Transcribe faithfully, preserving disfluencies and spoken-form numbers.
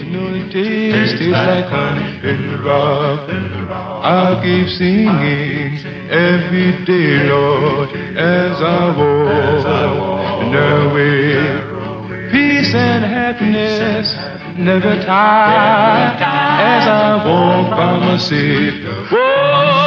No, it tastes like honey in the rock. I'll keep singing every day, Lord, as I walk in the way. Peace and happiness never tire as I walk by my Savior. Whoa!